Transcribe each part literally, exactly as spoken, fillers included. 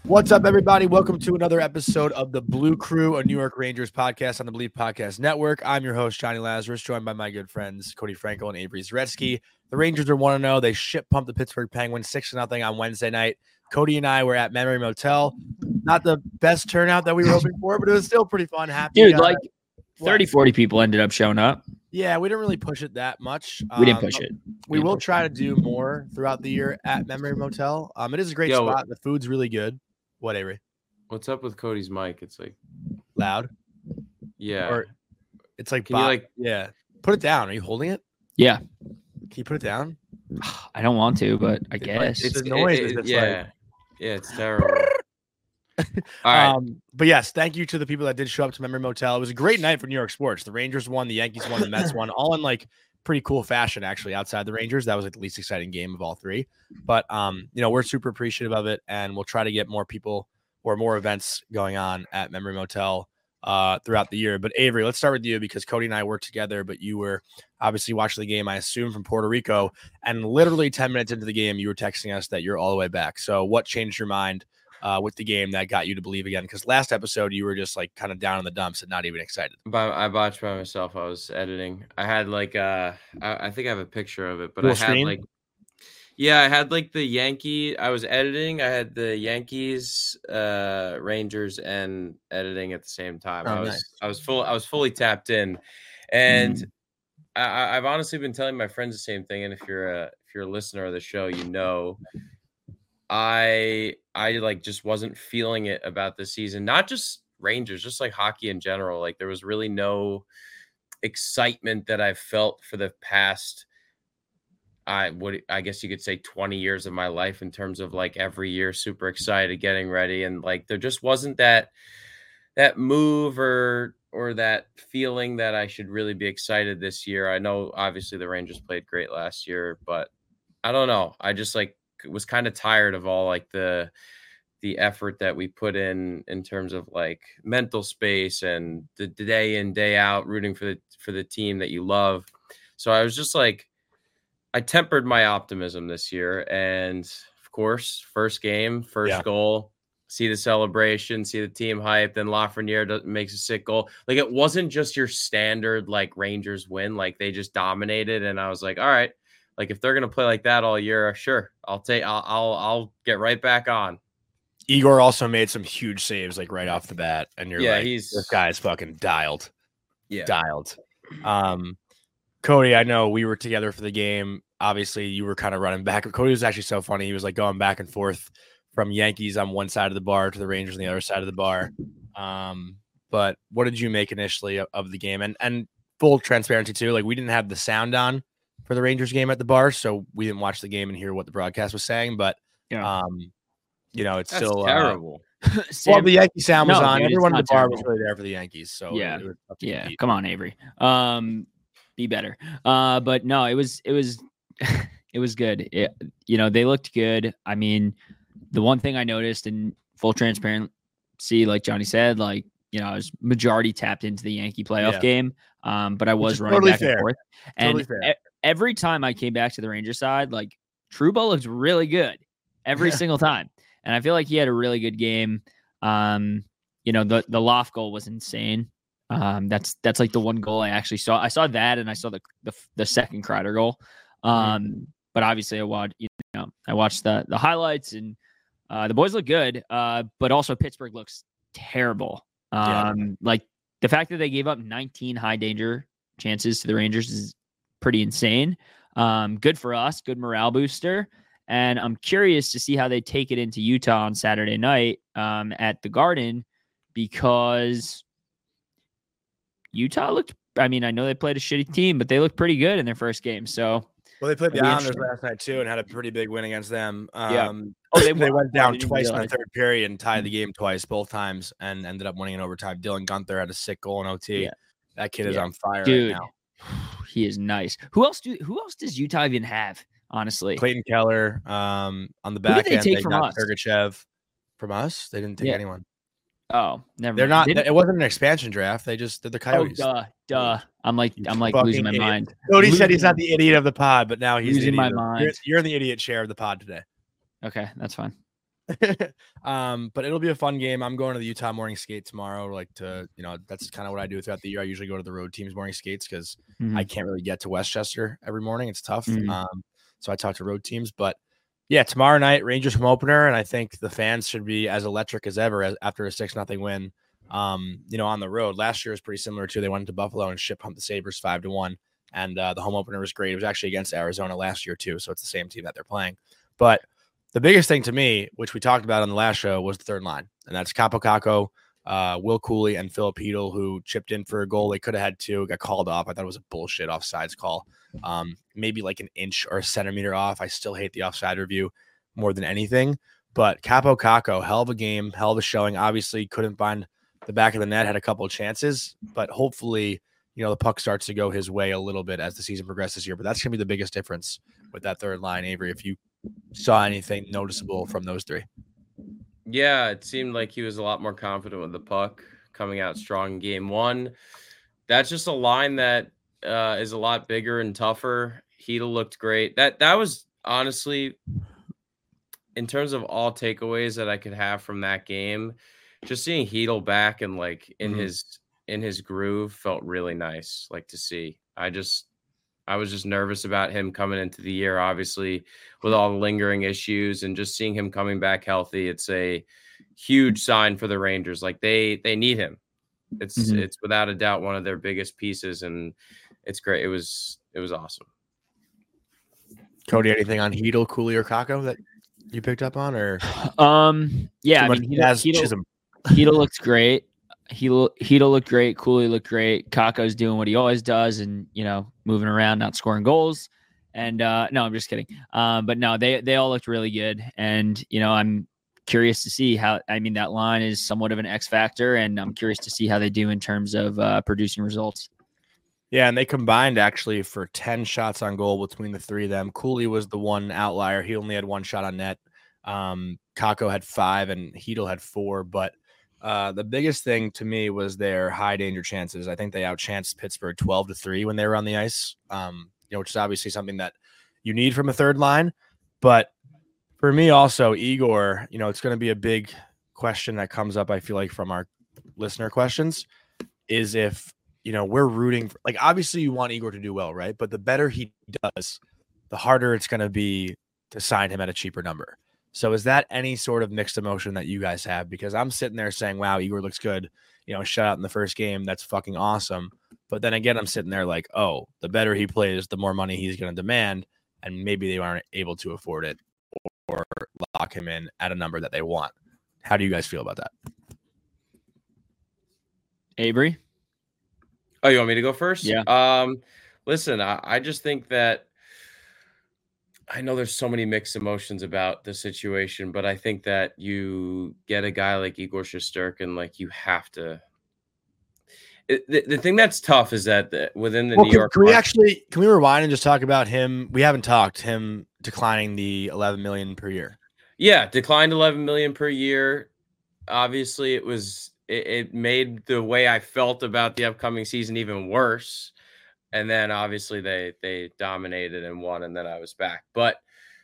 What's up, everybody? Welcome to another episode of the Blue Crew, a New York Rangers podcast on the Believe Podcast Network. I'm your host, Johnny Lazarus, joined by my good friends, Cody Franco and Avery Zaretsky. The Rangers are one to oh. They ship pumped the Pittsburgh Penguins six to nothing on Wednesday night. Cody and I were at Memory Motel. Not the best turnout that we were hoping for, but it was still pretty fun. Happy, Dude, uh, like thirty, forty people ended up showing up. Yeah, we didn't really push it that much. We didn't push um, it. We, we will try it. to do more throughout the year at Memory Motel. Um, It is a great Yo, spot. The food's really good. What, Avery? What's up with Cody's mic? It's like Loud? yeah. Or it's like, Can you bo- like yeah. Put it down. Are you holding it? Yeah. Can you put it down? I don't want to, but I It's guess. like- it's the noise it- is it- just yeah. like- yeah, it's terrible. All right. Um, but yes, thank you to the people that did show up to Memory Motel. It was a great night for New York sports. The Rangers won, the Yankees won, the Mets won, all in like pretty cool fashion, actually, outside the Rangers. That was like the least exciting game of all three. But um, you know, we're super appreciative of it, and we'll try to get more people or more events going on at Memory Motel uh throughout the year. But Avery, let's start with you because Cody and I worked together, but you were obviously watching the game, I assume, from Puerto Rico, and literally ten minutes into the game, you were texting us that you're all the way back. So what changed your mind uh with the game that got you to believe again? Because last episode you were just like kind of down in the dumps and not even excited. By, I watched by myself. I was editing. I had like uh I, I think I have a picture of it, but Full I had screen? like yeah, I had like the Yankee. I was editing. I had the Yankees, uh, Rangers, and editing at the same time. Oh, I was nice. I was full. I was fully tapped in, and Mm. I, I- I've honestly been telling my friends the same thing. And if you're a if you're a listener of the show, you know, I I like just wasn't feeling it about this season. Not just Rangers, just like hockey in general. Like there was really no excitement that I've felt for the past. I would, I guess you could say twenty years of my life in terms of like every year, super excited, getting ready. And like, there just wasn't that, that move or, or that feeling that I should really be excited this year. I know obviously the Rangers played great last year, but I don't know. I just like was kind of tired of all like the, the effort that we put in, in terms of like mental space and the day in, day out rooting for the, for the team that you love. So I was just like, I tempered my optimism this year. And of course, first game, first Yeah. goal, see the celebration, see the team hype. Then Lafreniere does, makes a sick goal. Like it wasn't just your standard like Rangers win. Like they just dominated. And I was like, all right, like if they're going to play like that all year, sure. I'll take, I'll, I'll, I'll get right back on. Igor also made some huge saves like right off the bat, and you're Yeah, like, he's- this guy is fucking dialed. Yeah. Dialed. Um, Cody, I know we were together for the game. Obviously, you were kind of running back. Cody was actually so funny. He was like going back and forth from Yankees on one side of the bar to the Rangers on the other side of the bar. Um, but what did you make initially of, of the game? And and full transparency too, like we didn't have the sound on for the Rangers game at the bar, so we didn't watch the game and hear what the broadcast was saying. But Yeah. um, you know, it's That's still uh, terrible. well, the Yankee sound was No, on. dude, it's Everyone at not the bar was terrible. really there for the Yankees. So Yeah. it was tough to Yeah, compete. come on, Avery. Um, be better. Uh, but no, it was it was it was good. It, you know, they looked good. I mean, the one thing I noticed in full transparency, like Johnny said, like you know, I was majority tapped into the Yankee playoff Yeah. game. Um, but I was is running totally back fair. and forth. Totally And fair. e- every time I came back to the Ranger side, like Trouba looked really good every Yeah. single time. And I feel like he had a really good game. Um, you know, the the Loft goal was insane. Um, that's that's like the one goal I actually saw. I saw that, and I saw the the, the second Kreider goal. Um, but obviously, I watched you know I watched the the highlights, and uh, the boys look good. Uh, but also Pittsburgh looks terrible. Yeah. Um, like the fact that they gave up nineteen high danger chances to the Rangers is pretty insane. Um, good for us, good morale booster. And I'm curious to see how they take it into Utah on Saturday night um, at the Garden, because Utah looked, I mean, I know they played a shitty team, but they looked pretty good in their first game. So, Well, they played the It'll be Islanders interesting. last night too and had a pretty big win against them. Um, Yeah. oh, they they, won. went I down didn't twice in the realize. third period and tied the game twice, both times, and ended up winning in overtime. Dylan Gunther had a sick goal in O T. Yeah. That kid is Yeah. on fire dude, right now. he is nice. Who else do? Who else does Utah even have? Honestly, Clayton Keller um, on the did back they end. take they from got us? Sergachev from us. They didn't take Yeah. anyone. oh, never. They're mind. not. Didn't- It wasn't an expansion draft. They just did the oh, Coyotes. duh, duh. I'm like, You I'm like fucking losing my idiot. mind. Cody said he's Losing- not the idiot of the pod, but now he's the Losing idiot my of- mind. You're, you're in the idiot chair of the pod today. Okay, that's fine. um, but it'll be a fun game. I'm going to the Utah morning skate tomorrow. Like to, you know, that's kind of what I do throughout the year. I usually go to the road teams morning skates because Mhm. I can't really get to Westchester every morning. It's tough. Mhm. Um, so I talk to road teams. But yeah, tomorrow night, Rangers home opener, and I think the fans should be as electric as ever as, after a six nothing win. Um, you know, on the road. Last year was pretty similar too. They went to Buffalo and ship humped the Sabres five to one, and uh, the home opener was great. It was actually against Arizona last year too, so it's the same team that they're playing. But the biggest thing to me, which we talked about on the last show, was the third line, and that's Kaapo Kakko, uh, Will Cooley, and Philip Hedl, who chipped in for a goal. They could have had two, got called off. I thought it was a bullshit offsides call, um, maybe like an inch or a centimeter off. I still hate the offside review more than anything. But Kaapo Kakko, hell of a game, hell of a showing. Obviously, couldn't find the back of the net, had a couple of chances, but hopefully, you know, the puck starts to go his way a little bit as the season progresses here. But that's going to be the biggest difference with that third line, Avery, if you saw anything noticeable from those three. Yeah, it seemed like he was a lot more confident with the puck, coming out strong in game one. That's just a line that uh, is a lot bigger and tougher. Hedl looked great. That that was honestly, in terms of all takeaways that I could have from that game, just seeing Hedl back and like in Mhm. his in his groove felt really nice. Like to see. I just I was just nervous about him coming into the year, obviously, with all the lingering issues, and just seeing him coming back healthy. It's a huge sign for the Rangers. Like they they need him. It's Mhm. it's without a doubt one of their biggest pieces, and it's great. It was it was awesome. Cody, anything on Hedl, Cooley, or Kakko that you picked up on, or Um, yeah, too I much mean, Jazz Hedl, Hedl, Chisholm? Hedl looks great. Hedl, Hedl looked great. Cooley looked great. Kakko's doing what he always does, and you know, moving around, not scoring goals. And uh, no, I'm just kidding. Um, but no, they they all looked really good, and you know, I'm curious to see how. I mean, that line is somewhat of an X factor, and I'm curious to see how they do in terms of uh, producing results. Yeah, and they combined actually for ten shots on goal between the three of them. Cooley was the one outlier. He only had one shot on net. Um, Kakko had five and Hedl had four. But uh, the biggest thing to me was their high danger chances. I think they outchanced Pittsburgh twelve to three when they were on the ice, um, you know, which is obviously something that you need from a third line. But for me also, Igor, you know, it's going to be a big question that comes up, I feel like, from our listener questions, is if, you know, we're rooting for, like, obviously you want Igor to do well, right? But the better he does, the harder it's going to be to sign him at a cheaper number. So is that any sort of mixed emotion that you guys have? Because I'm sitting there saying, wow, Igor looks good, you know, shut out in the first game. That's fucking awesome. But then again, I'm sitting there like, oh, the better he plays, the more money he's going to demand. And maybe they aren't able to afford it or lock him in at a number that they want. How do you guys feel about that? Avery? Oh, you want me to go first? Yeah. Um, listen, I, I just think that I know there's so many mixed emotions about the situation, but I think that you get a guy like Igor Shesterkin, like you have to. It, the, the thing that's tough is that the, within the Well, New can, York, can we market- actually can we rewind and just talk about him? We haven't talked him declining the eleven million per year. yeah, declined eleven million per year. Obviously, it was it, it made the way I felt about the upcoming season even worse. And then obviously they they dominated and won, and then I was back. But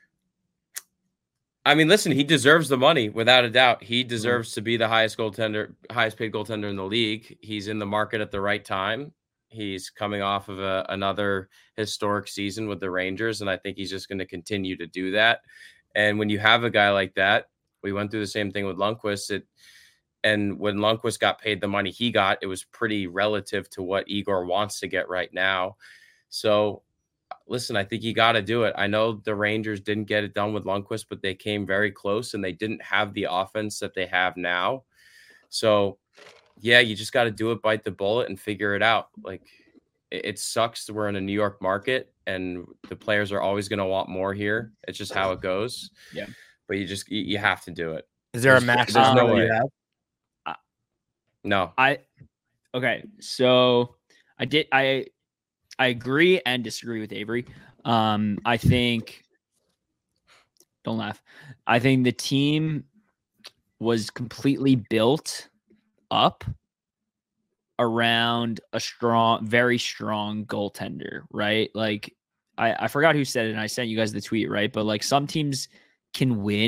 I mean, listen, he deserves the money without a doubt. He deserves mm-hmm. to be the highest goaltender, highest paid goaltender in the league. He's in the market at the right time. He's coming off of a, another historic season with the Rangers, and I think he's just going to continue to do that. And when you have a guy like that, we went through the same thing with Lundqvist. It, and when Lundqvist got paid the money he got, it was pretty relative to what Igor wants to get right now. So, listen, I think you got to do it. I know the Rangers didn't get it done with Lundqvist, but they came very close, and they didn't have the offense that they have now. So, yeah, you just got to do it, bite the bullet, and figure it out. Like, it, it sucks that we're in a New York market, and the players are always going to want more here. It's just how it goes. Yeah. But you just you, you have to do it. Is there there's, a max? There's no way. You have? No. I okay. So I did. I I agree and disagree with Avery. Um, I think. Don't laugh. I think the team was completely built up around a strong, very strong goaltender, right? Like I, I forgot who said it, and I sent you guys the tweet, right? But like some teams can win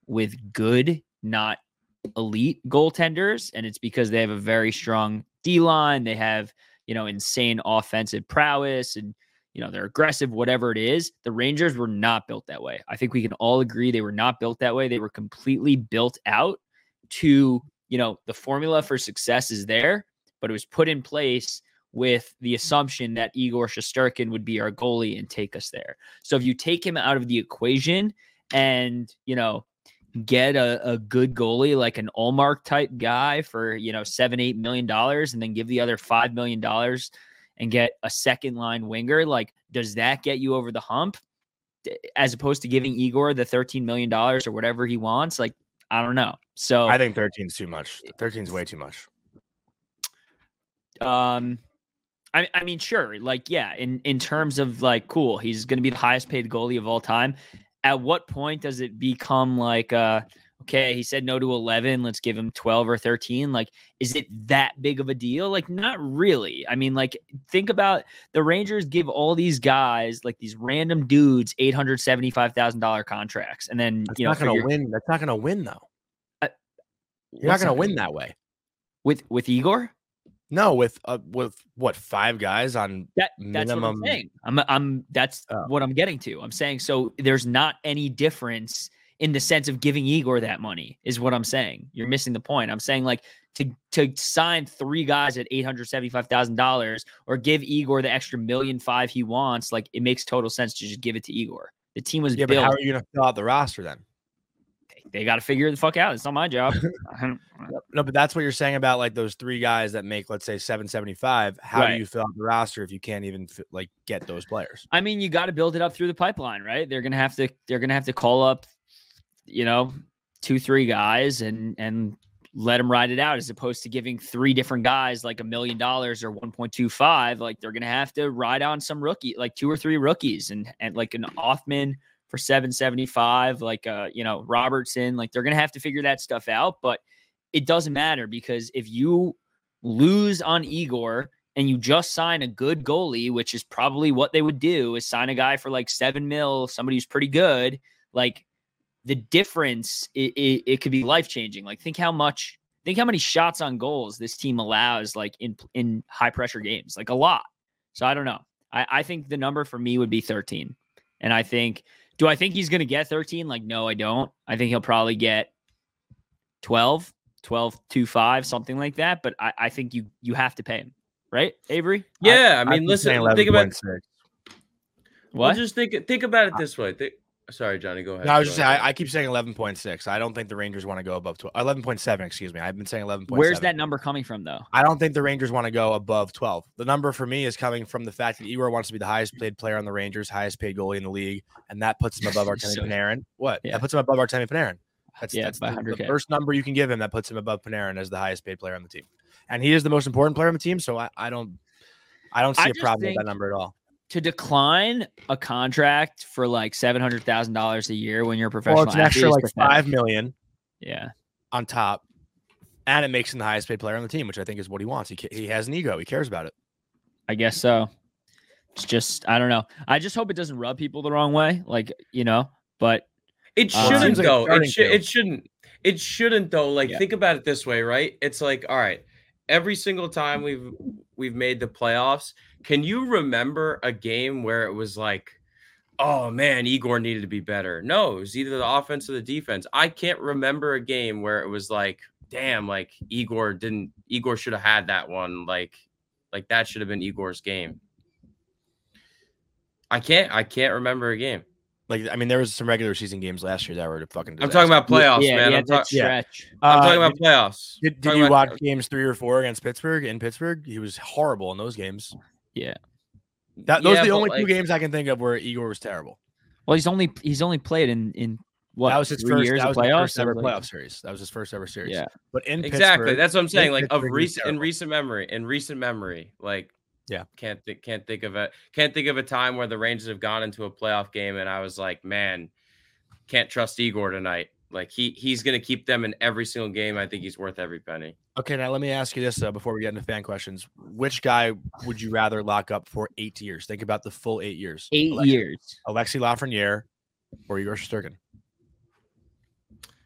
with good, not elite goaltenders, and it's because they have a very strong D-line. They have, you know, insane offensive prowess, and, you know, they're aggressive, whatever it is. The Rangers were not built that way. I think we can all agree they were not built that way. They were completely built out to, you know, the formula for success is there, but it was put in place with the assumption that Igor Shesterkin would be our goalie and take us there. So if you take him out of the equation and, you know, get a, a good goalie, like an Ullmark type guy for, you know, seven, eight million dollars, and then give the other five million dollars and get a second line winger, like, does that get you over the hump as opposed to giving Igor the thirteen million dollars or whatever he wants? Like, I don't know. So I think thirteen is too much. thirteen is way too much. Um, I, I mean, sure. Like, yeah, in, in terms of like, cool, he's going to be the highest paid goalie of all time. At what point does it become like, uh, okay, he said no to eleven, let's give him twelve or thirteen. Like, is it that big of a deal? Like, not really. I mean, like, think about the Rangers give all these guys, like these random dudes, eight hundred seventy-five thousand dollars contracts. And then, That's you know, not going to your, win. That's not going to win though. Uh, You're not going to win that way. With, with Igor? No, with uh, with what, five guys on That that's minimum. what I'm saying. I'm I'm that's Oh. what I'm getting to. I'm saying so there's not any difference in the sense of giving Igor that money is what I'm saying. You're missing the point. I'm saying like to to sign three guys at eight hundred seventy-five thousand dollars or give Igor the extra million five he wants, like it makes total sense to just give it to Igor. The team was Yeah, built. but how are you going to fill out the roster then? They got to figure the fuck out. It's not my job. No, but that's what you're saying about like those three guys that make, let's say, seven seventy-five. How Right. do you fill out the roster if you can't even like get those players? I mean, you got to build it up through the pipeline, right? They're gonna have to. They're gonna have to call up, you know, two, three guys and and let them ride it out, as opposed to giving three different guys like a million dollars or one point two five. Like they're gonna have to ride on some rookie, like two or three rookies, and and like an Offman for seven seventy-five, like uh, you know, Robertson. Like they're gonna have to figure that stuff out, but it doesn't matter because if you lose on Igor and you just sign a good goalie, which is probably what they would do, is sign a guy for like seven mil, somebody who's pretty good, like the difference, it, it, it could be life-changing. Like think how much, think how many shots on goals this team allows, like in, in high pressure games, like a lot. So I don't know. I, I think the number for me would be thirteen. And I think, do I think he's going to get thirteen? Like, no, I don't. I think he'll probably get twelve. twelve two five, something like that. But I, I think you you have to pay him, right, Avery? Yeah, I, I mean, I'm listen, saying think about eleven point six. well, What? just think think about it this way. Think, sorry, Johnny, go ahead. No, I was Go just saying, ahead. I, I keep saying eleven point six. I don't think the Rangers want to go above twelve. eleven point seven, excuse me. I've been saying eleven point seven. Where's that number coming from, though? I don't think the Rangers want to go above twelve. The number for me is coming from the fact that Igor wants to be the highest paid player on the Rangers, highest paid goalie in the league, and that puts him above Artemi So- Panarin. What? Yeah. That puts him above Artemi Panarin. That's, Yeah, that's by the, one the hundred K. first number you can give him that puts him above Panarin as the highest paid player on the team. And he is the most important player on the team, so I, I don't I don't see I a just problem with think- that number at all. To decline a contract for like seven hundred thousand dollars a year when you're a professional Well, it's an extra athlete like is pathetic. five million Yeah. on top, and it makes him the highest paid player on the team, which I think is what he wants. He ca- he has an ego. He cares about it. I guess so. It's just, I don't know. I just hope it doesn't rub people the wrong way. Like, you know, but It Uh, shouldn't seems like it's though. It starting should. to. It shouldn't. It shouldn't though. Like Yeah. think about it this way, right? It's like, all right, every single time we've we've made the playoffs, can you remember a game where it was like, oh man, Igor needed to be better? No, it was either the offense or the defense. I can't remember a game where it was like, damn, like Igor didn't. Igor should have had that one. Like, like that should have been Igor's game. I can't. I can't remember a game. Like, I mean, there was some regular season games last year that were fucking. I'm talking about playoffs, yeah, man. yeah, I'm, that talk- yeah. stretch. I'm Uh, talking about did, playoffs. did, did Talking you about- watch games three or four against Pittsburgh in Pittsburgh? He was horrible in those games. Yeah. That, those Yeah, are the but, only two like- games I can think of where Igor was terrible. Well, he's only he's only played in in what that was his three first. years That of was his playoffs. first ever Like- playoff series. That was his first ever series. Yeah. But in Exactly. Pittsburgh, That's what I'm saying. in Like of Pittsburgh, he was recent in terrible. recent memory, in recent memory, like Yeah. can't think can't think of a can't think of a time where the Rangers have gone into a playoff game and I was like, man, can't trust Igor tonight. Like he he's gonna keep them in every single game. I think he's worth every penny. Okay, now let me ask you this uh, before we get into fan questions: which guy would you rather lock up for eight years? Think about the full eight years. Eight Alexi, years. Alexi Lafreniere or Igor Shesterkin?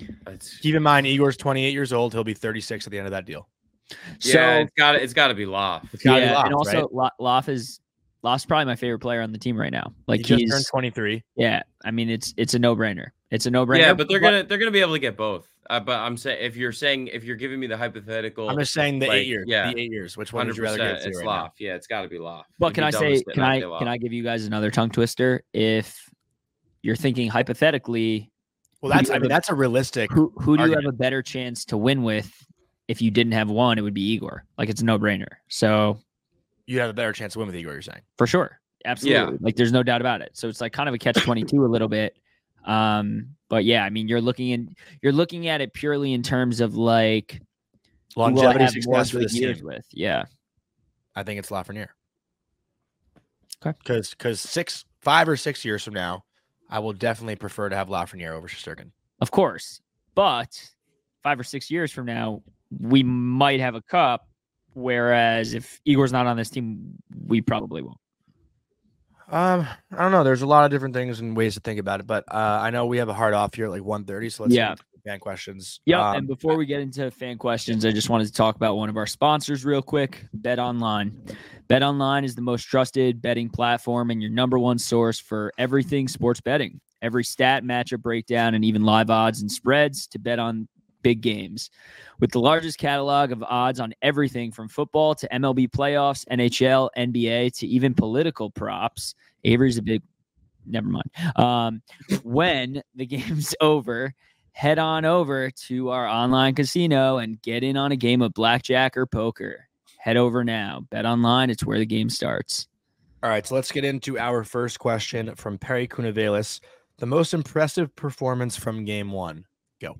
It's, Keep in mind, Igor's twenty-eight years old. He'll be thirty-six at the end of that deal. So yeah, it's got it's got to be Loft. It's gotta yeah, be Loft, and also right? Lo- Loft is Loft's probably my favorite player on the team right now. Like He just he's turned twenty-three. yeah. I mean, it's it's a no brainer. It's a no brainer. Yeah, but they're gonna they're gonna be able to get both. Uh, but I'm saying if you're saying if you're giving me the hypothetical, I'm just saying the like, eight years. yeah, the eight years. Which one hundred would you rather give percent. to It's right Loft. Yeah, it's got to be Loft. But You'd can be I dumb say? to Can not I say Loft. can I give you guys another tongue twister? If you're thinking hypothetically, Well, who that's do you I have mean a- that's a realistic. who who do you have argument. a better chance to win with? If you didn't have one, it would be Igor. Like it's a no brainer. So You have a better chance to win with Igor. You're saying. for sure, absolutely. Yeah. Like there's no doubt about it. So it's like kind of a catch twenty-two a little bit. Um, but yeah, I mean, you're looking in, you're looking at it purely in terms of like who will Longevity, have more success for good this years team. with. Yeah, I think it's Lafreniere. Okay. Because because six, five or six years from now, I will definitely prefer to have Lafreniere over Shesterkin. of course. But five or six years from now, we might have a cup. Whereas if Igor's not on this team, we probably won't. Um, I don't know. There's a lot of different things and ways to think about it, but uh, I know we have a hard off here at like one thirty, so let's Yeah. get into fan questions. Yeah, Um, and before we get into fan questions, I just wanted to talk about one of our sponsors real quick, Bet Online. Bet Online is the most trusted betting platform and your number one source for everything sports betting. Every stat, matchup breakdown, and even live odds and spreads to bet on big games. With the largest catalog of odds on everything from football to M L B playoffs, N H L, N B A, to even political props. Avery's a big, never mind. Um, when the game's over, head on over to our online casino and get in on a game of blackjack or poker. Head over now. Bet Online, it's where the game starts. all right, so let's get into our first question from Perry Cunavelis. The most impressive performance from game one. Go.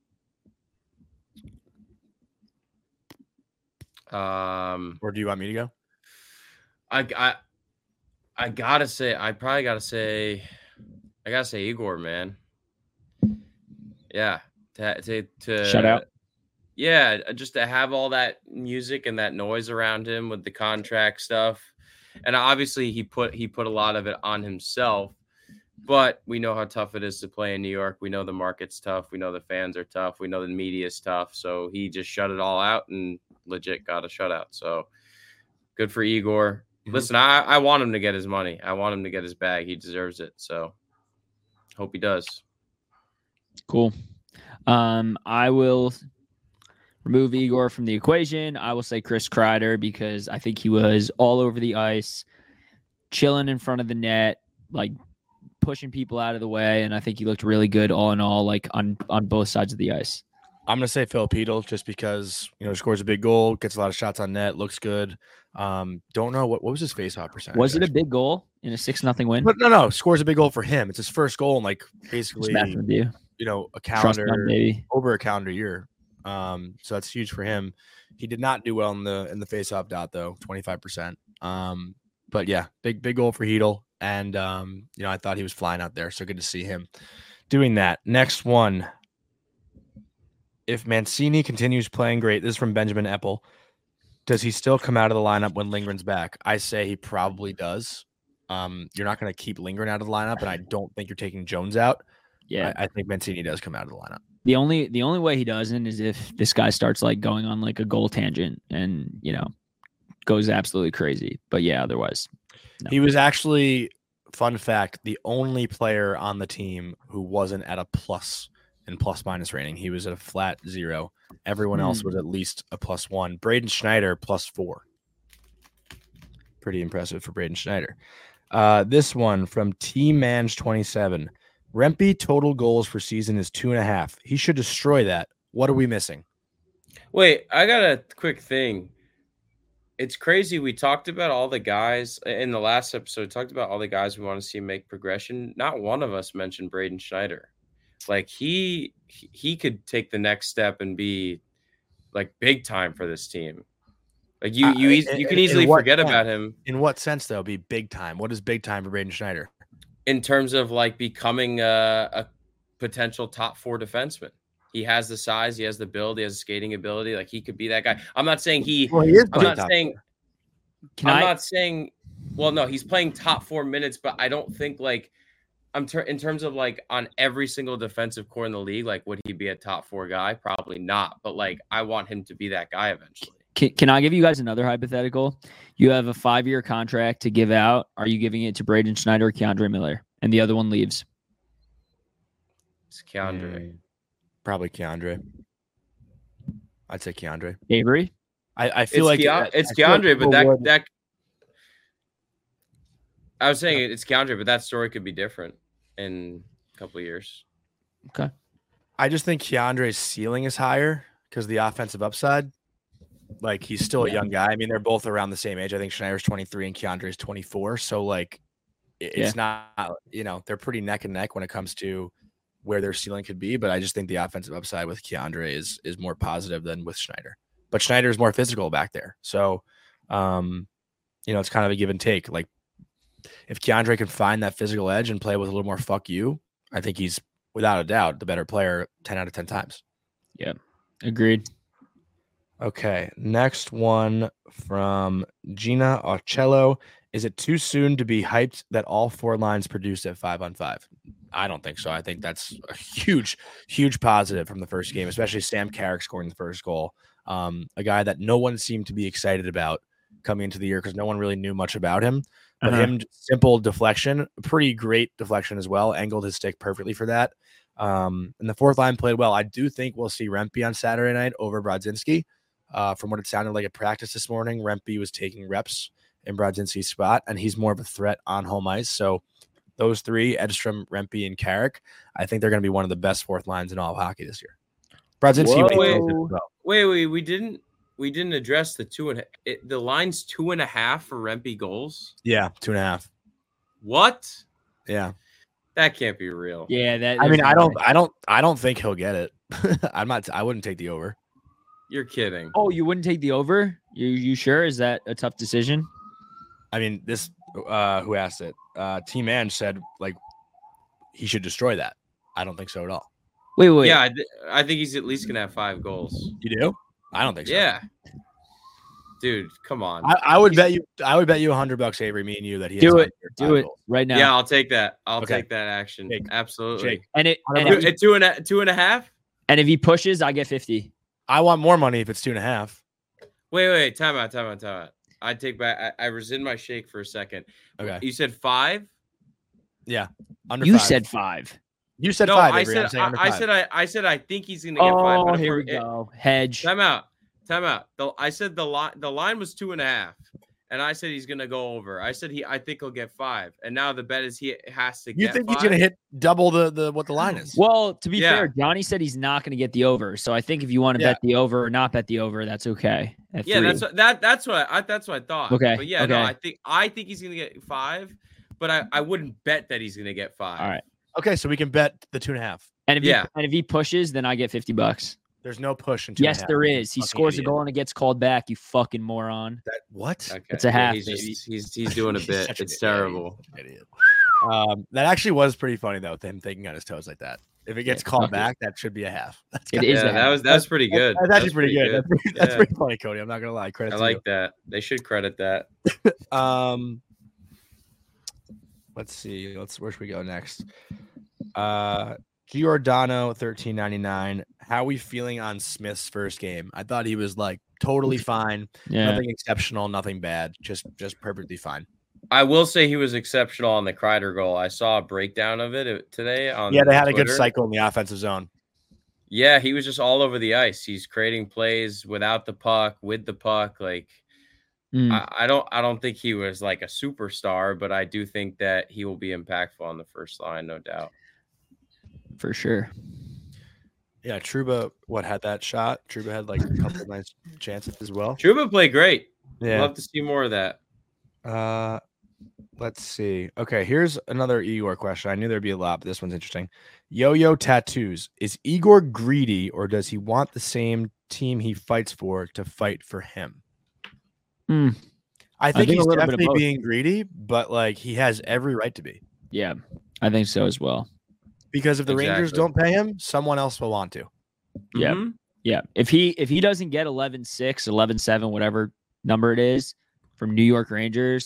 Um, Or do you want me to go? I I I gotta say, I probably gotta say, I gotta say Igor, man. Yeah, to to, to Shout out. Yeah, just to have all that music and that noise around him with the contract stuff, and obviously he put he put a lot of it on himself. But we know how tough it is to play in New York. We know the market's tough. We know the fans are tough. We know the media's tough. So he just shut it all out and legit got a shutout. So good for Igor. Mhm. Listen, I, I want him to get his money. I want him to get his bag. He deserves it. So hope he does. Cool. Um, I will remove Igor from the equation. I will say Chris Kreider because I think he was all over the ice, chilling in front of the net, like pushing people out of the way, and I think he looked really good all in all, like on on both sides of the ice. I'm gonna say Phil Pedal just because you know scores a big goal, gets a lot of shots on net, looks good. Um, don't know what what was his faceoff percentage. Was it a actually? big goal in a six nothing win? But no, no, scores a big goal for him. It's his first goal in like Just basically messing with you. you know a Trust calendar fund, baby. over a calendar year. Um, so that's huge for him. He did not do well in the in the faceoff dot though, twenty-five percent. Um, but yeah, big big goal for Hedel. And, um, you know, I thought he was flying out there. So good to see him doing that. Next one. If Mancini continues playing great, this is from Benjamin Eppel. Does he still come out of the lineup when Lindgren's back? I say he probably does. Um, you're not going to keep Lindgren out of the lineup, and I don't think you're taking Jones out. Yeah. I, I think Mancini does come out of the lineup. The only the only way he doesn't is if this guy starts like going on like a goal tangent and, you know, goes absolutely crazy. But yeah, otherwise. No. He was actually, fun fact, the only player on the team who wasn't at a plus in plus minus rating. He was at a flat zero. Everyone Hmm. else was at least a plus one. Braden Schneider plus four. Pretty impressive for Braden Schneider. Uh, this one from T Mange twenty-seven. Rempe total goals for season is two and a half. He should destroy that. What are we missing? Wait, I got a quick thing. It's crazy. We talked about all the guys in the last episode, talked about all the guys we want to see make progression. Not one of us mentioned Braden Schneider. Like he he could take the next step and be like big time for this team. Like you you Uh, eas- in- you can in easily what forget sense? about him In what sense, though, be big time? What is big time for Braden Schneider? in terms of like becoming a, a potential top four defenseman. He has the size, he has the build, he has skating ability. Like he could be that guy. I'm not saying he. Well, he is I'm not saying. Can I'm I not saying. Well, no, he's playing top four minutes, but I don't think like I'm ter- in terms of like on every single defensive core in the league, like would he be a top four guy? Probably not. But like I want him to be that guy eventually. Can, can I give you guys another hypothetical? You have a five-year contract to give out. Are you giving it to Braden Schneider or Keandre Miller? And the other one leaves. It's Keandre. Mm, probably Keandre. I'd say Keandre. Avery? I, I It's, feel like Keon- it, it's I feel like Keandre, but people that would- that I was saying it's Keandre, but that story could be different in a couple of years. Okay. I just think Keandre's ceiling is higher because the offensive upside. Like he's still a Yeah. young guy. I mean, they're both around the same age. I think Schneider's twenty-three and Keandre's twenty-four. So like, it- it's not, you know, they're pretty neck and neck when it comes to where their ceiling could be. But I just think the offensive upside with Keandre is is more positive than with Schneider. But Schneider is more physical back there. So, um, you know, it's kind of a give and take. Like if Keandre can find that physical edge and play with a little more fuck you, I think he's without a doubt the better player ten out of ten times. Agreed. Okay, next one from Gina Arcello. Is it too soon to be hyped that all four lines produced at five on five? I don't think so. I think that's a huge, huge positive from the first game, especially Sam Carrick scoring the first goal. Um, a guy that no one seemed to be excited about coming into the year because no one really knew much about him. But Uh-huh. him, simple deflection, pretty great deflection as well. Angled his stick perfectly for that. Um, and the fourth line played well. I do think we'll see Rempe on Saturday night over Brodzinski. Uh, from what it sounded like at practice this morning, Rempe was taking reps in Brodzinski's spot, and he's more of a threat on home ice. So those three, Edstrom, Rempe, and Carrick, I think they're going to be one of the best fourth lines in all of hockey this year. Brodzinski, when he Whoa. plays it well. Wait, wait, we didn't we didn't address the two and a, it, the line's two and a half for Rempe goals. Yeah, two and a half. What? Yeah, That can't be real. Yeah, that. I mean, there's I no don't, way. I don't, I don't think he'll get it. I'm not. I wouldn't take the over. You're kidding. Oh, you wouldn't take the over? You you sure? Is that a tough decision? I mean, this. Uh, who asked it? Uh, Team Ange said like he should destroy that. I don't think so at all. Wait, wait. Yeah, I, th- I think he's at least gonna have five goals. You do? I don't think so. Yeah, dude, come on. I, I would bet you. I would bet you a hundred bucks, Avery, me and you, that he Do has it. under Do five it goals. right now. yeah, I'll take that. I'll Okay. take that action. Jake. Absolutely. Jake, And it and Two- if, Two, at two and a two and a half. and if he pushes, I get fifty. I want more money if it's two and a half. Wait, wait, time out, time out, time out. I take back. I, I rescind my shake for a second. Okay. You said five. Yeah. Under You five. said five. you said No, five. I Avery. said I'm saying I, under I five. said I, I said I think he's gonna get five. Oh, but if here we we're- it- go. Hedge. Time out. Time out. The, I said the line the line was two and a half, and I said he's gonna go over. I said he I think he'll get five, and now the bet is he has to You get think five. he's gonna hit double the the what the line is? Well, to be Yeah. fair, Johnny said he's not going to get the over. So I think if you want to Yeah. bet the over or not bet the over, that's okay. At Yeah, three. that's what that that's what I that's what I thought. Okay, But yeah, no, okay. I think I think he's gonna get five, but I, I wouldn't bet that he's gonna get five. all right. Okay, so we can bet the two and a half. And if Yeah. he, and if he pushes, then I get fifty bucks. There's no push in two and a Yes, half. there is. He Fucking scores idiot. a goal and it gets called back. You fucking moron. That what? Okay. It's a Yeah, half, He's, baby. just, he's he's doing a He's bit. such an It's idiot. terrible. Idiot. Um, that actually was pretty funny though, with him thinking on his toes like that. If it gets Yeah, called fuck it. back, that should be a half. That's It kinda- is Yeah, a that half. was that's pretty good. That's actually pretty, good. That's, pretty, that's Yeah. pretty funny, Cody. I'm not gonna lie. Credit I to like that. They should credit that. you. Um, let's see. Let's where should we go next? Uh, Giordano thirteen ninety-nine. How are we feeling on Smith's first game? I thought he was like totally fine. Yeah. Nothing exceptional, nothing bad. Just just perfectly fine. I will say he was exceptional on the Kreider goal. I saw a breakdown of it uh, today on Yeah, they had a good Twitter. cycle in the offensive zone. Yeah, he was just all over the ice. He's creating plays without the puck, with the puck. Like Mm. I, I don't I don't think he was like a superstar, but I do think that he will be impactful on the first line, no doubt. For sure. Yeah, Truba, what had that shot? Truba had like a couple of nice chances as well. Truba played great. Yeah. Love to see more of that. Uh, let's see. Okay, here's another Igor question. I knew there'd be a lot, but this one's interesting. Yo-yo tattoos. Is Igor greedy, or does he want the same team he fights for to fight for him? Hmm. I think, think a he's little bit of definitely both. being greedy, but like he has every right to be. Yeah, I think so as well. Because if the Rangers Exactly. don't pay him, someone else will want to. Yeah. Mhm. Yeah. If he if he doesn't get eleven six, eleven seven, whatever number it is from New York Rangers,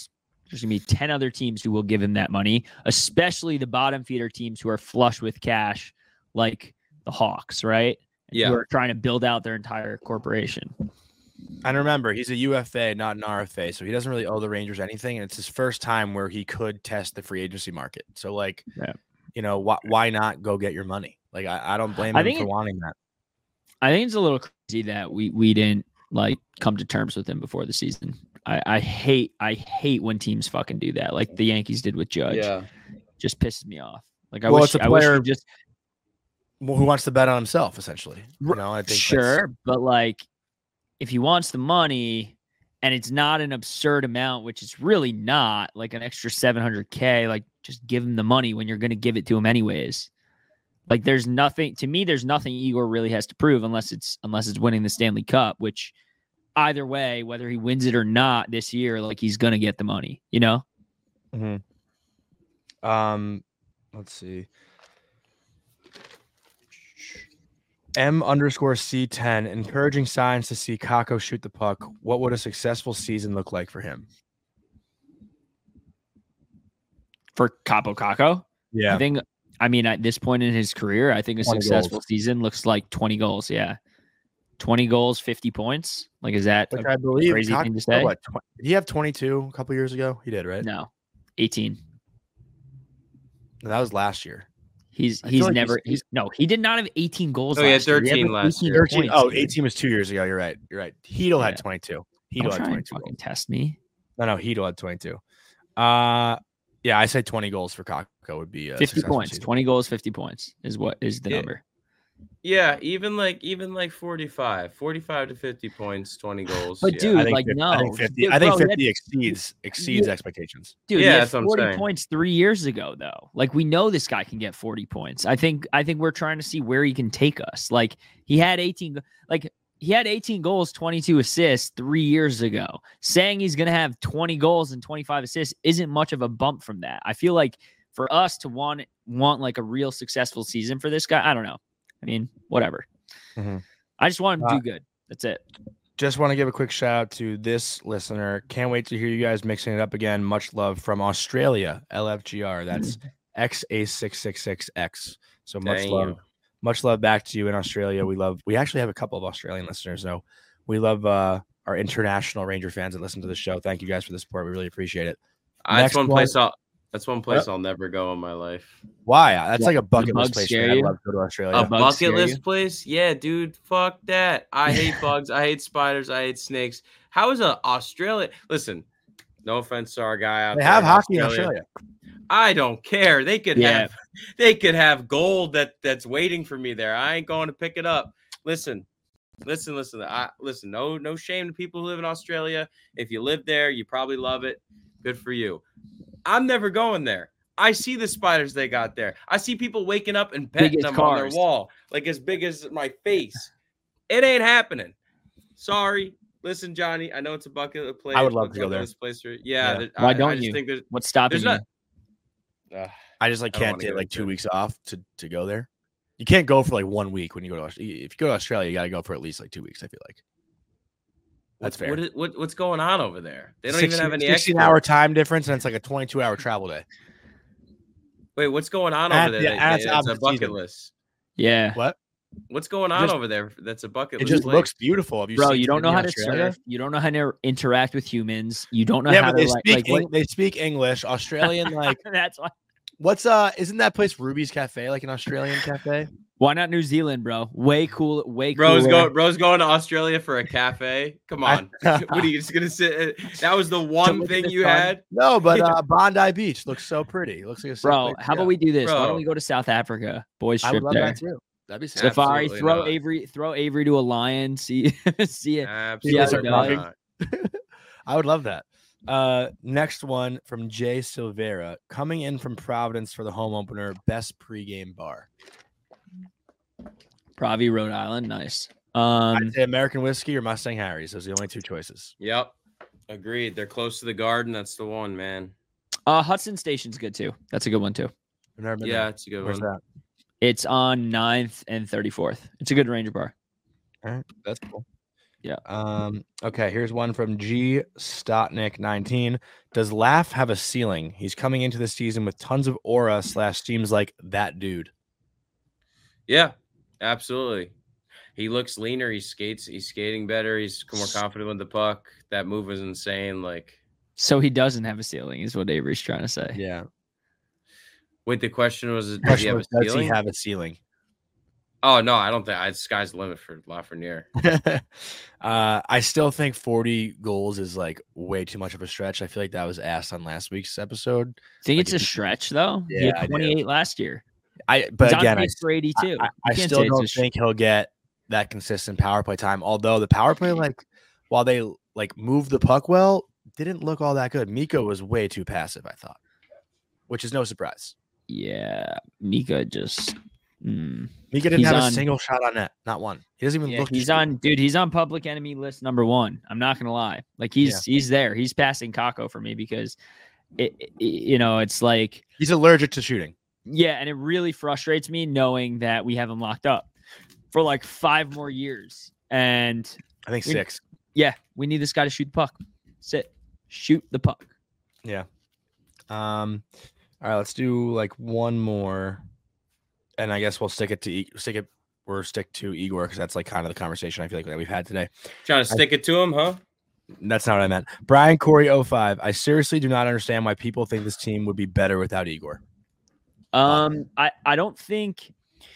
There's going to be ten other teams who will give him that money, especially the bottom feeder teams who are flush with cash, like the Hawks, right? Yeah. Who are trying to build out their entire corporation. And remember, he's a U F A, not an R F A, so he doesn't really owe the Rangers anything. And it's his first time where he could test the free agency market. So, like, yeah. you know, wh- why not go get your money? Like, I, I don't blame I him think for it, wanting that. I think it's a little crazy that we we didn't like come to terms with him before the season. I, I hate I hate when teams fucking do that, like the Yankees did with Judge. Yeah, just pisses me off. Like I well, wish it's a I wish player we just who wants to bet on himself, essentially. You know, I think sure, but like if he wants the money and it's not an absurd amount, which it's really not, like an extra seven hundred K, like just give him the money when you're going to give it to him anyways. Like there's nothing to me. There's nothing Igor really has to prove unless it's unless it's winning the Stanley Cup, which either way, whether he wins it or not this year, like he's going to get the money, you know? Mm-hmm. Um, let's see. M underscore C ten, encouraging signs to see Kakko shoot the puck. What would a successful season look like for him? For Capo Kakko? Yeah. I think, I mean, at this point in his career, I think a successful goals. season looks like twenty goals. Yeah. twenty goals, fifty points. Like, is that Like a I believe crazy Kakko, thing to say? What, tw- did he have twenty-two a couple years ago? He did, right? No, eighteen. No, that was last year. He's I he's feel like never he's- he's, no he did not have eighteen goals. Oh, he had last year. thirteen had last eighteen year. thirteen. points, Oh, dude. eighteen was two years ago. You're right. You're right. Heedle Yeah. had twenty-two. Heedle Don't had try and twenty-two. fucking goals. test me. No, no, Heedle had twenty-two. Uh, yeah, I say twenty goals for Kakko would be a fifty successful points. season. twenty goals, fifty points is what is the Yeah. number. yeah. Even like even like forty-five, forty-five to fifty points, twenty goals. But yeah. dude, I think like fifty, no, I think fifty. Dude, I think bro, he had- fifty exceeds exceeds Yeah. expectations. Dude, Yeah, he had that's what I'm forty saying. points three years ago, though. Like we know this guy can get forty points. I think I think we're trying to see where he can take us. Like he had eighteen, like he had eighteen goals, twenty-two assists three years ago. Saying he's gonna have twenty goals and twenty-five assists isn't much of a bump from that. I feel like for us to want want like a real successful season for this guy, I don't know. I mean, whatever. Mhm. I just want him to Uh, do good. That's it. Just want to give a quick shout out to this listener. Can't wait to hear you guys mixing it up again. Much love from Australia, L F G R. That's X A six six six X. So much Damn. love. Much love back to you in Australia. We love, we actually have a couple of Australian listeners. So we love uh, our international Ranger fans that listen to the show. Thank you guys for the support. We really appreciate it. Uh, that's Next one one- place I'll that's one place I'll never go in my life. Why? That's Yeah, like a bucket the list bugs place. scare Man. I'd you? love to go to Australia. A bugs bucket scare list you? place? Yeah, dude. Fuck that. I hate bugs. I hate spiders. I hate snakes. How is a Australia? Listen, no offense to our guy out They there. have hockey in Australia. I don't care. They could Yeah. have they could have gold that that's waiting for me there. I ain't going to pick it up. Listen. Listen, listen. I listen, no no shame to people who live in Australia. If you live there, you probably love it. Good for you. I'm never going there. I see the spiders they got there. I see people waking up and petting Big as them on their cars. wall, like as big as my face. It ain't happening. Sorry. Listen, Johnny, I know it's a bucket place. I would love to go bucket there. list Place for, yeah. Yeah. there- Why I, don't I just you? think there's, What's stopping there's you? not. Uh, I just like I don't can't wanna take go like to two it. weeks off to, to go there. You can't go for like one week when you go to Australia. If you go to Australia, you got to go for at least like two weeks. I feel like that's fair. What, is, what what's going on over there? They don't sixteen, even have any sixteen exports. hour time difference, and it's like a twenty-two hour travel day. Wait, what's going on At over the- there? that- at the that's a opposite bucket season. list. Yeah. What? What's going on Just- over there? That's a bucket It list. just place? looks beautiful. Have you Bro, seen you don't know Sydney, how to Australia? surf. You don't know how to interact with humans. You don't know Yeah, how but to they like, speak like what- Eng- they speak English. Australian, like that's why. what's uh? Isn't that place Ruby's Cafe like an Australian cafe? Why not New Zealand, bro? Way cool. Way Bro's cooler. going. Bro's going to Australia for a cafe. Come I- on. What are you just gonna sit? That was the one look at thing the you sun. had. No, but uh, Bondi Beach looks so pretty. It looks like a sick Bro, place to how about go. we do this? Why Bro. don't we go to South Africa? Boys I trip would love there. that too. That'd be sick. Safari, Absolutely throw not. Avery, throw Avery to a lion. See, see it. Absolutely how it not. I would love that. Uh, next one from Jay Silvera, coming in from Providence for the home opener. Best pregame bar. Pravi, Rhode Island. Nice. Um, I'd say American whiskey or Mustang Harry's. Those are the only two choices. Yep. Agreed. They're close to the garden. That's the one, man. uh, Hudson Station's good too. That's a good one too. I've never been Yeah, there. it's a good Where's one. that? It's on ninth and thirty-fourth. It's a good Ranger bar. All right, that's cool. Yeah. Um. Okay. Here's one from G Stotnik nineteen. Does Laugh have a ceiling? He's coming into the season with tons of aura. Slash seems like that dude. Yeah, absolutely. He looks leaner. He skates. He's skating better. He's more confident with the puck. That move was insane. Like, so he doesn't have a ceiling, is what Avery's trying to say. Yeah. Wait, the question was, does he Question have was, a does he ceiling? have a ceiling? Oh no, I don't think. I, sky's the limit for Lafreniere. uh, I still think forty goals is like way too much of a stretch. I feel like that was asked on last week's episode. Think Like, it's a if you- stretch though. He Yeah, I had do. twenty-eight last year. I but He's on again, I, pace for eighty-two. I, I You can't still say it's don't a sh- think he'll get that consistent power play time. Although the power play, like while they like moved the puck well, didn't look all that good. Miko was way too passive, I thought, which is no surprise. Yeah, Mika just. Mm. Mika didn't He's have on- a single shot on net, not one. He doesn't even Yeah, look. he's on, dude. He's on public enemy list number one. I'm not gonna lie. Like he's he's there. He's passing Kako for me because, it, it you know it's like He's allergic to shooting. yeah, and it really frustrates me knowing that we have him locked up for like five more years. And I think We- six. yeah, we need this guy to shoot the puck. Sit, shoot the puck. Yeah. Um. All right, let's do like one more, and I guess we'll stick it to E- stick it or stick to Igor because that's like kind of the conversation I feel like that we've had today. Trying to stick it to him, huh? That's not what I meant. Brian Corey oh five. I seriously do not understand why people think this team would be better without Igor. Um, I I don't think.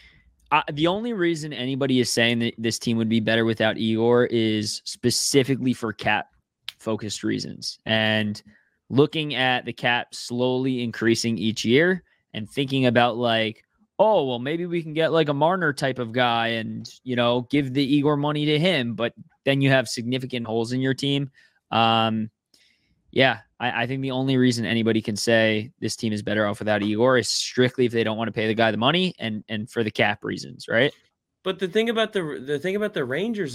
I, the only reason anybody is saying that this team would be better without Igor is specifically for cap focused reasons and looking at the cap slowly increasing each year and thinking about like, oh, well, maybe we can get like a Marner type of guy and, you know, give the Igor money to him, but then you have significant holes in your team. Um, yeah, I, I think the only reason anybody can say this team is better off without Igor is strictly if they don't want to pay the guy the money and and for the cap reasons, right? But the thing about the the thing about the Rangers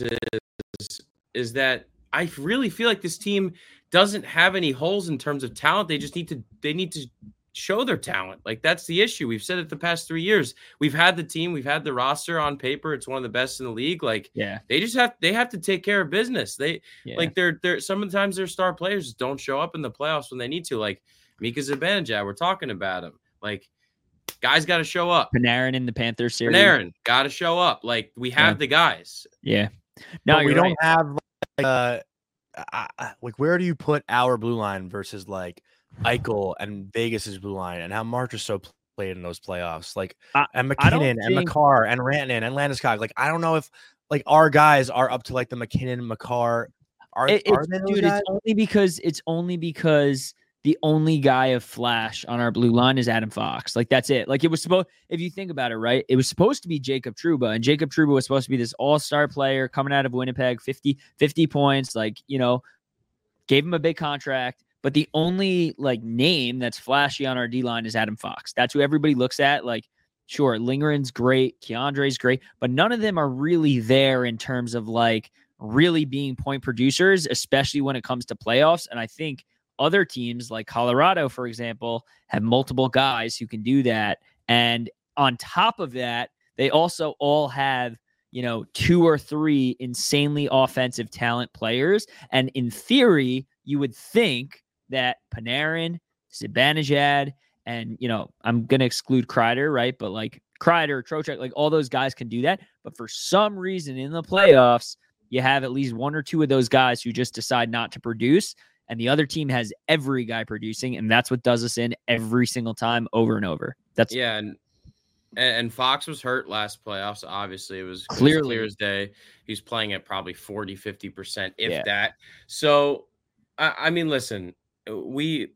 is is that I really feel like this team doesn't have any holes in terms of talent. They just need to they need to show their talent. Like that's the issue. We've said it the past three years. We've had the team, we've had the roster on paper. It's one of the best in the league. Like Yeah, they just have they have to take care of business. They yeah. like they're they're sometimes their star players just don't show up in the playoffs when they need to. Like Mika Zibanejad, we're talking about him. Like guys got to show up. Panarin in the Panthers series. Panarin got to show up. Like we have Yeah. the guys. Yeah. No, But we you're don't right. have like, uh, uh, uh, like where do you put our blue line versus like Eichel and Vegas's blue line and how Marchessault played in those playoffs, like I- and I don't McKinnon and think- McCarr and Rantanen and Landeskog. Like I don't know if like our guys are up to like the McKinnon McCarr. Are, It- are it's, they those dude, guys? it's only because it's only because the only guy of flash on our blue line is Adam Fox. Like that's it. Like it was supposed. If you think about it, right, it was supposed to be Jacob Trouba, and Jacob Trouba was supposed to be this all-star player coming out of Winnipeg, fifty, fifty points. Like you know, gave him a big contract. But the only like name that's flashy on our D line is Adam Fox. That's who everybody looks at. Like, sure, Lingren's great, Keandre's great, but none of them are really there in terms of like really being point producers, especially when it comes to playoffs. And I think other teams like Colorado, for example, have multiple guys who can do that. And on top of that, they also all have, you know, two or three insanely offensive talent players. And in theory, you would think that Panarin, Zibanejad, and, you know, I'm going to exclude Kreider, right? But like Kreider, Trocheck, like all those guys can do that. But for some reason in the playoffs, you have at least one or two of those guys who just decide not to produce. And the other team has every guy producing. And that's what does us in every single time over and over. That's Yeah, and and Fox was hurt last playoffs. Obviously, it was Clearly. clear as day. He's playing at probably forty, fifty percent, if Yeah. that. So, I, I mean, listen, we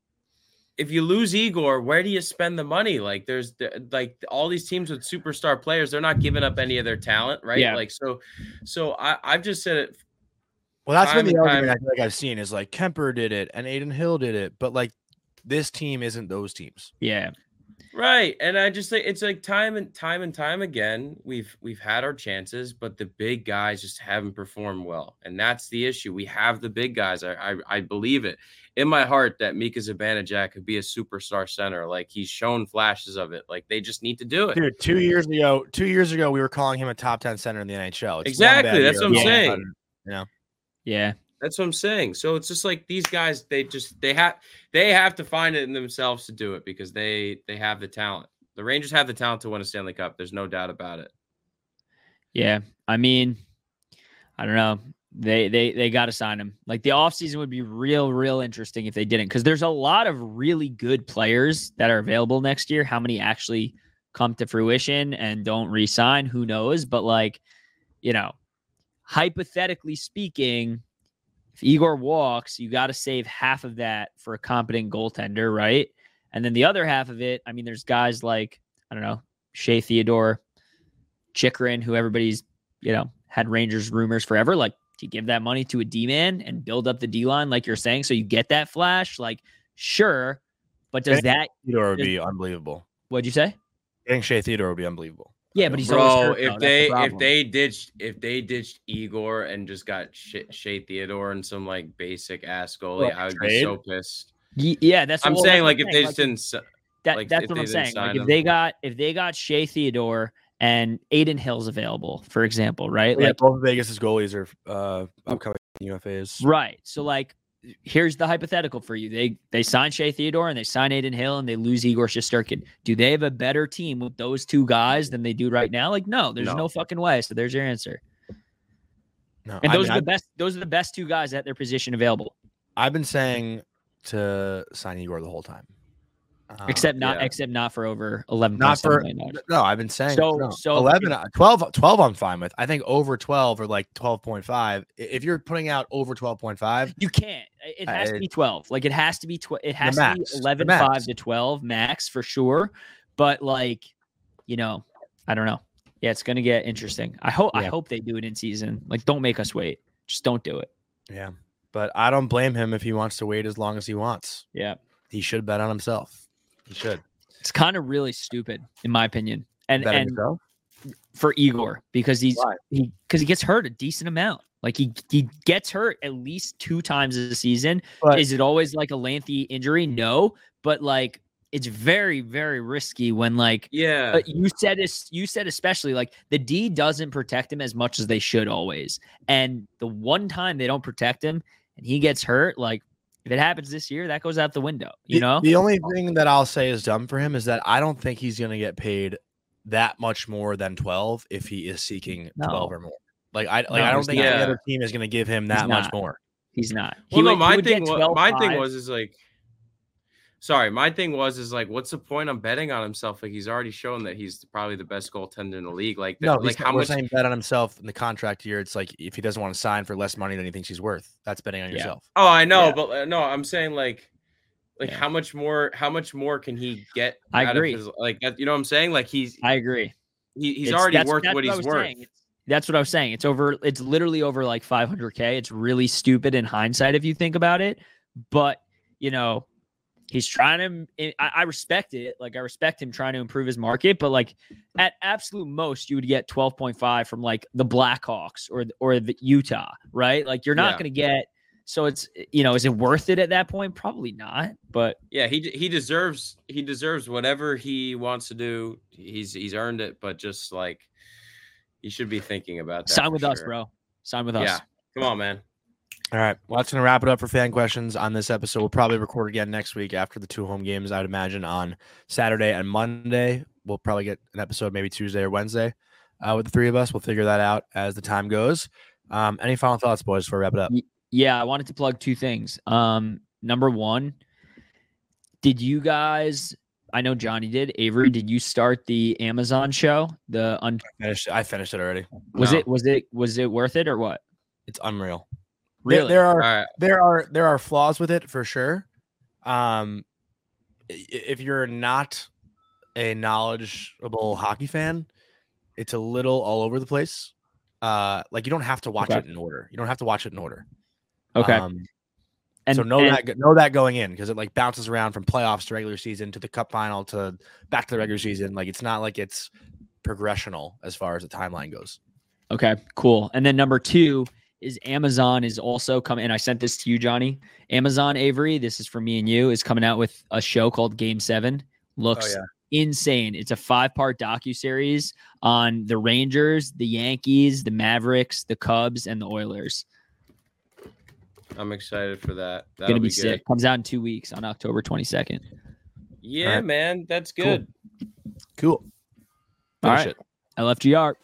if you lose Igor, where do you spend the money? Like, there's the, like all these teams with superstar players, they're not giving up any of their talent, right? Yeah. Like, so, so I, I've just said it. Well, that's been time the and argument time- I feel like I've seen is like Kemper did it and Aiden Hill did it, but like this team isn't those teams. yeah. Right. And I just think it's like time and time and time again, we've we've had our chances, but the big guys just haven't performed well. And that's the issue. We have the big guys. I I, I believe it in my heart that Mika Zibanejad could be a superstar center. Like he's shown flashes of it. Like they just need to do it. Dude, two years ago, two years ago, we were calling him a top ten center in the N H L. It's one Exactly, bad that's year. what I'm All of a saying. sudden- Yeah. Yeah. That's what I'm saying. So it's just like these guys, they just they have they have to find it in themselves to do it because they they have the talent. The Rangers have the talent to win a Stanley Cup. There's no doubt about it. Yeah. I mean, I don't know. They they they got to sign him. Like the offseason would be real, real interesting if they didn't, because there's a lot of really good players that are available next year. How many actually come to fruition and don't re-sign? Who knows? But like, you know, hypothetically speaking, if Igor walks, you got to save half of that for a competent goaltender, right? And then the other half of it, I mean, there's guys like, I don't know, Shea Theodore, Chikrin, who everybody's, you know, had Rangers rumors forever. Like, do you give that money to a D-man and build up the D-line like you're saying so you get that flash? Like, sure, but does Getting that Theodore would does, be unbelievable. What'd you say? Getting Shea Theodore would be unbelievable. Yeah, but he's Bro, always hurt, if though. they the if they ditched if they ditched Igor and just got Shea, Shea Theodore and some like basic ass goalie, What, I would trade? be so pissed. yeah, that's I'm what, saying that's like what if they I'm just saying. didn't s- that, like, that's if what they I'm didn't saying. sign Like if him. they got if they got Shea Theodore and Aiden Hill's available, for example, right? Yeah, Like both of Vegas's goalies are uh, upcoming U F As. right. So like here's the hypothetical for you. They they sign Shea Theodore and they sign Aiden Hill and they lose Igor Shesterkin. Do they have a better team with those two guys than they do right now? Like, no, there's no, No. fucking way. So there's your answer. No, And I those mean, are the I've, best. Those are the best two guys at their position available. I've been saying to sign Igor the whole time. Uh, Except not, yeah. except not for over eleven. not for million dollars. no. I've been saying So- no. so eleven, if- uh, twelve, twelve I'm fine with. I think over twelve or like twelve point five. If you're putting out over twelve point five, You can't. It has to I- be twelve. Like it has to be twelve. It has to max, be the eleven max. five to twelve max for sure. But like, you know, I don't know. Yeah, it's gonna get interesting. I hope. I Yeah. hope they do it in season. Like, don't make us wait. Just don't do it. yeah. But I don't blame him if he wants to wait as long as he wants. Yeah, He should bet on himself. He should it's kind of really stupid in my opinion. And bet on and himself. for Igor because he's Why? he because he gets hurt a decent amount. Like he he gets hurt at least two times a season. But Is it always like a lengthy injury? No, but like it's very very risky when like Yeah. uh, you said this you said especially like the D doesn't protect him as much as they should always. And the one time they don't protect him and he gets hurt, like if it happens this year, that goes out the window. You the, know? the only thing that I'll say is dumb for him is that I don't think he's going to get paid that much more than twelve if he is seeking No. twelve or more. Like I like No, I don't he's think not. any Yeah. other team is going to give him that He's much not. more. He's not. Well, no, would- my would thing get was my thing twelve five. was is like sorry, my thing was is like what's the point of betting on himself? Like he's already shown that he's probably the best goaltender in the league. Like that, No, like like how we're much saying bet on himself in the contract year. It's like if he doesn't want to sign for less money than he thinks he's worth, that's betting on Yeah. yourself. Oh, I know, Yeah. but uh, no, I'm saying like like Yeah. how much more how much more can he get I out agree. of his like that, you know what I'm saying? Like he's I agree. he, he's It's- already that's- worth that's what I he's was worth. saying. It's- That's what I was saying. It's over. It's literally over like five hundred K. It's really stupid in hindsight if you think about it. But you know, he's trying to. I, I respect it. Like I respect him trying to improve his market. But like at absolute most, you would get twelve point five from like the Blackhawks or or the Utah, right? Like you're not Yeah. going to get. So it's you know, is it worth it at that point? Probably not. But Yeah, he he deserves he deserves whatever he wants to do. He's he's earned it, but just like he should be thinking about that. sign for with us, sure. bro. Sign with us. Yeah, come on, man. All right. Well, that's going to wrap it up for fan questions on this episode. We'll probably record again next week after the two home games, I'd imagine, on Saturday and Monday. We'll probably get an episode maybe Tuesday or Wednesday uh, with the three of us. We'll figure that out as the time goes. Um, any final thoughts, boys, before we wrap it up? Yeah, I wanted to plug two things. Um, number one, did you guys? I know Johnny did. Avery, did you start the Amazon show? The un- Finished, I finished it already. was No. it was it was it worth it or what? It's unreal. There- Really? There, are All right. there are there are flaws with it for sure. Um, i- if you're not a knowledgeable hockey fan, it's a little all over the place. Uh, like you don't have to watch Okay. it in order. You don't have to watch it in order. Okay. Um, and so know and- that know that going in because it like bounces around from playoffs to regular season to the cup final to back to the regular season. Like it's not like it's progressional as far as the timeline goes. Okay, cool. And then number two is Amazon is also coming. And I sent this to you, Johnny. Amazon Avery, this is for me and you, is coming out with a show called Game Seven. Looks insane. It's a five-part docuseries on the Rangers, the Yankees, the Mavericks, the Cubs, and the Oilers. I'm excited for that. That'll Gonna be, be sick. good. Comes out in two weeks on October twenty-second. Yeah, right. man, that's Cool. good. Cool. All Finish right. it. L F G R.